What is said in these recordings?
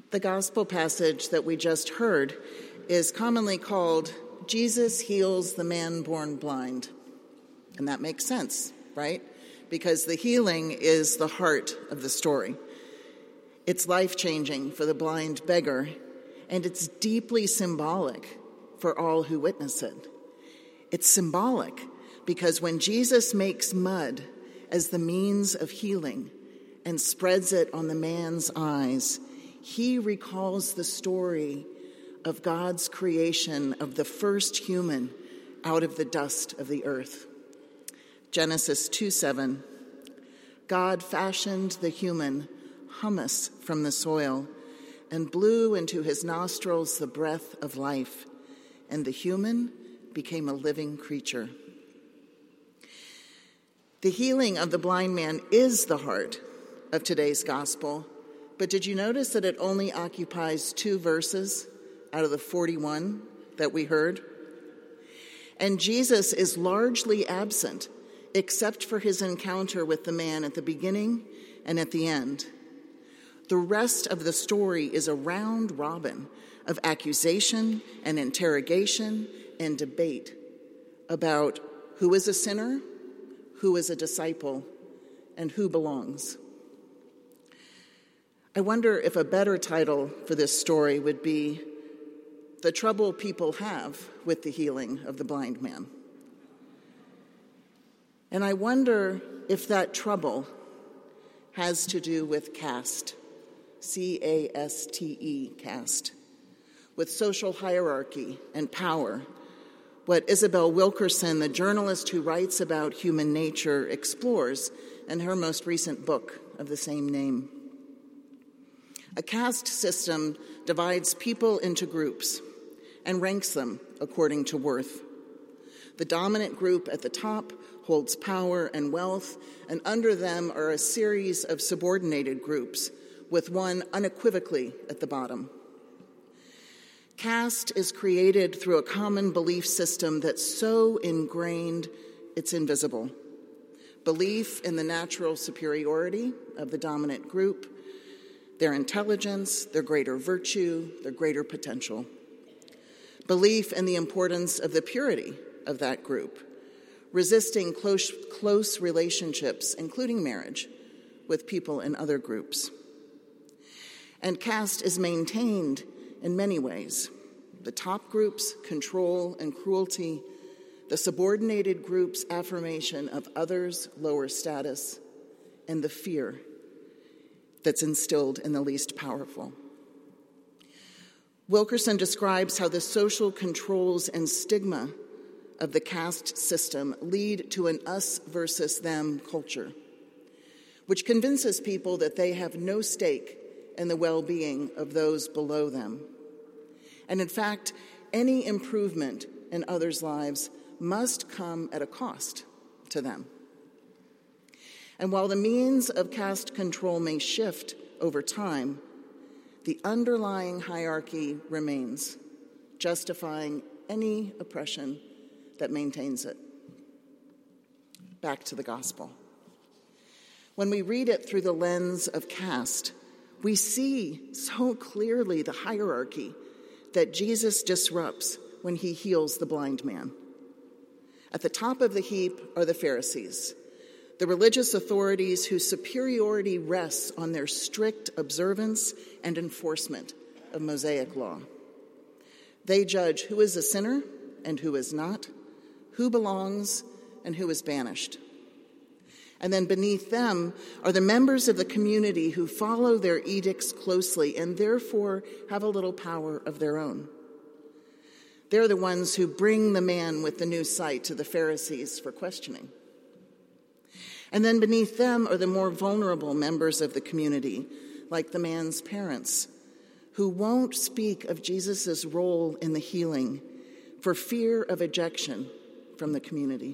The gospel passage that we just heard is commonly called Jesus Heals the Man Born Blind. And that makes sense, right? Because the healing is the heart of the story. It's life-changing for the blind beggar, and it's deeply symbolic for all who witness it. It's symbolic because when Jesus makes mud as the means of healing and spreads it on the man's eyes, he recalls the story of God's creation of the first human out of the dust of the earth. Genesis 2:7, God fashioned the human humus from the soil and blew into his nostrils the breath of life, and the human became a living creature. The healing of the blind man is the heart of today's gospel, but did you notice that it only occupies 2 verses out of the 41 that we heard? And Jesus is largely absent, except for his encounter with the man at the beginning and at the end. The rest of the story is a round robin of accusation and interrogation and debate about who is a sinner, who is a disciple, and who belongs. I wonder if a better title for this story would be The Trouble People Have with the Healing of the Blind Man. And I wonder if that trouble has to do with caste, C-A-S-T-E, caste, with social hierarchy and power, what Isabel Wilkerson, the journalist who writes about human nature, explores in her most recent book of the same name. A caste system divides people into groups and ranks them according to worth. The dominant group at the top holds power and wealth, and under them are a series of subordinated groups, with one unequivocally at the bottom. Caste is created through a common belief system that's so ingrained it's invisible. Belief in the natural superiority of the dominant group, their intelligence, their greater virtue, their greater potential. Belief in the importance of the purity of that group, resisting close relationships, including marriage, with people in other groups. And caste is maintained in many ways. The top group's control and cruelty, the subordinated group's affirmation of others' lower status, and the fear that's instilled in the least powerful. Wilkerson describes how the social controls and stigma of the caste system lead to an us versus them culture, which convinces people that they have no stake in the well-being of those below them. And in fact, any improvement in others' lives must come at a cost to them. And while the means of caste control may shift over time, the underlying hierarchy remains, justifying any oppression that maintains it. Back to the gospel. When we read it through the lens of caste, we see so clearly the hierarchy that Jesus disrupts when he heals the blind man. At the top of the heap are the Pharisees, the religious authorities whose superiority rests on their strict observance and enforcement of Mosaic law. They judge who is a sinner and who is not, who belongs and who is banished. And then beneath them are the members of the community who follow their edicts closely and therefore have a little power of their own. They're the ones who bring the man with the new sight to the Pharisees for questioning. And then beneath them are the more vulnerable members of the community, like the man's parents, who won't speak of Jesus' role in the healing for fear of ejection from the community.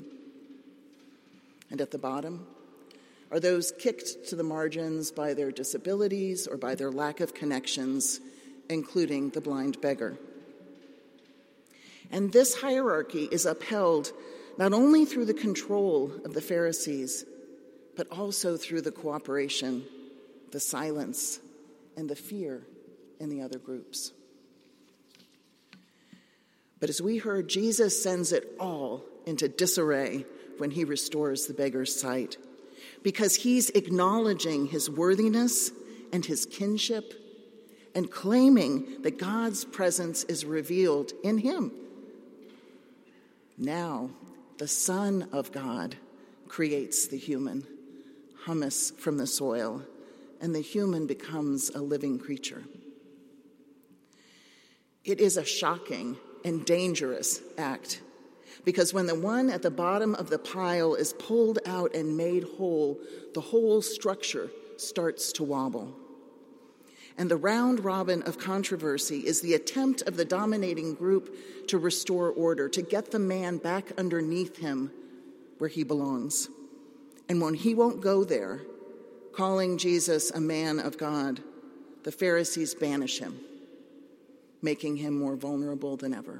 And at the bottom are those kicked to the margins by their disabilities or by their lack of connections, including the blind beggar. And this hierarchy is upheld not only through the control of the Pharisees, but also through the cooperation, the silence, and the fear in the other groups. But as we heard, Jesus sends it all into disarray when he restores the beggar's sight, because he's acknowledging his worthiness and his kinship and claiming that God's presence is revealed in him. Now, the Son of God creates the human, humus from the soil, and the human becomes a living creature. It is a shocking and dangerous act, because when the one at the bottom of the pile is pulled out and made whole, the whole structure starts to wobble. And the round robin of controversy is the attempt of the dominating group to restore order, to get the man back underneath him where he belongs. And when he won't go there, calling Jesus a man of God, the Pharisees banish him, making him more vulnerable than ever.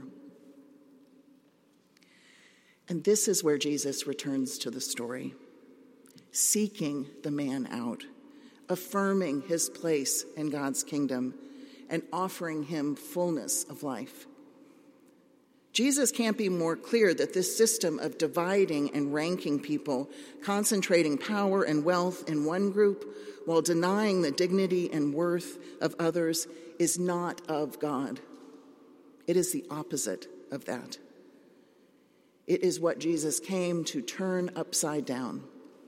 And this is where Jesus returns to the story, seeking the man out, affirming his place in God's kingdom, and offering him fullness of life. Jesus can't be more clear that this system of dividing and ranking people, concentrating power and wealth in one group while denying the dignity and worth of others, is not of God. It is the opposite of that. It is what Jesus came to turn upside down.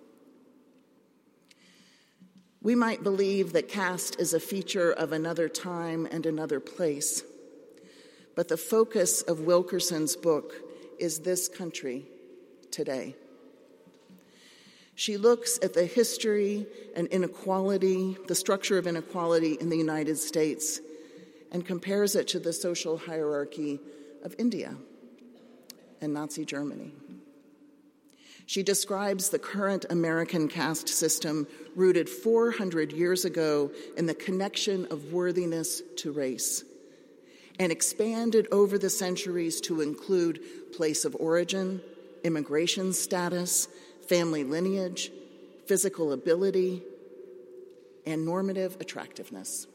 We might believe that caste is a feature of another time and another place, but the focus of Wilkerson's book is this country today. She looks at the history and inequality, the structure of inequality in the United States, and compares it to the social hierarchy of India and Nazi Germany. She describes the current American caste system rooted 400 years ago in the connection of worthiness to race, and expanded over the centuries to include place of origin, immigration status, family lineage, physical ability, and normative attractiveness.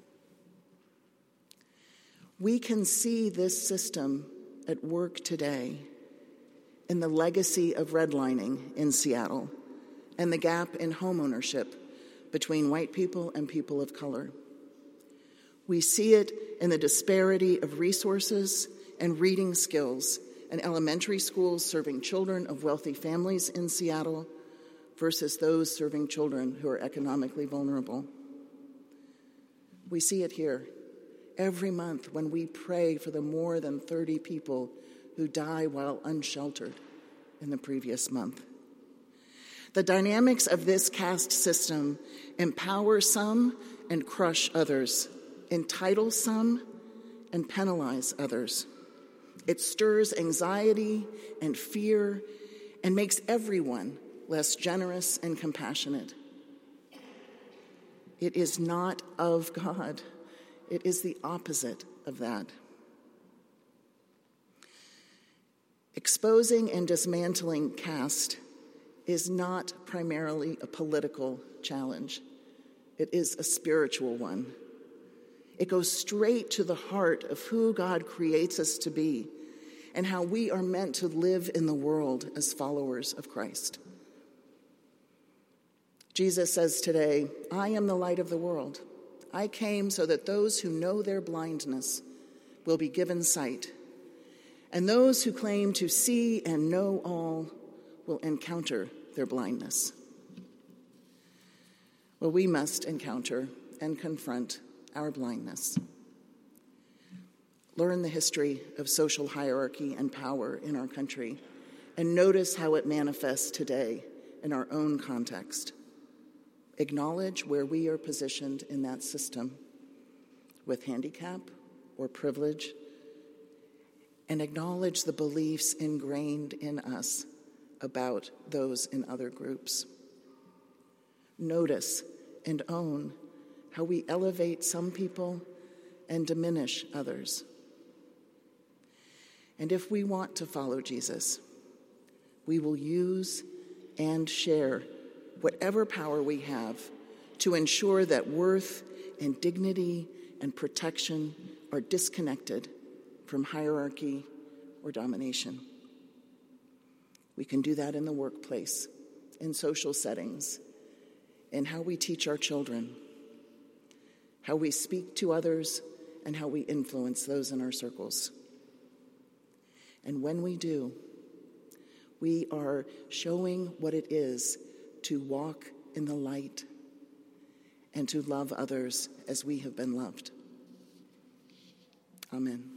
We can see this system at work today in the legacy of redlining in Seattle and the gap in homeownership between white people and people of color. We see it in the disparity of resources and reading skills in elementary schools serving children of wealthy families in Seattle versus those serving children who are economically vulnerable. We see it here every month when we pray for the more than 30 people who die while unsheltered in the previous month. The dynamics of this caste system empower some and crush others, entitle some and penalize others. It stirs anxiety and fear and makes everyone less generous and compassionate. It is not of God. It is the opposite of that. Exposing and dismantling caste is not primarily a political challenge. It is a spiritual one. It goes straight to the heart of who God creates us to be and how we are meant to live in the world as followers of Christ. Jesus says today, "I am the light of the world. I came so that those who know their blindness will be given sight, and those who claim to see and know all will encounter their blindness." Well, we must encounter and confront our blindness. Learn the history of social hierarchy and power in our country, and notice how it manifests today in our own context. Acknowledge where we are positioned in that system, with handicap or privilege, and acknowledge the beliefs ingrained in us about those in other groups. Notice and own how we elevate some people and diminish others. And if we want to follow Jesus, we will use and share whatever power we have to ensure that worth and dignity and protection are disconnected from hierarchy or domination. We can do that in the workplace, in social settings, in how we teach our children, how we speak to others, and how we influence those in our circles. And when we do, we are showing what it is to walk in the light and to love others as we have been loved. Amen.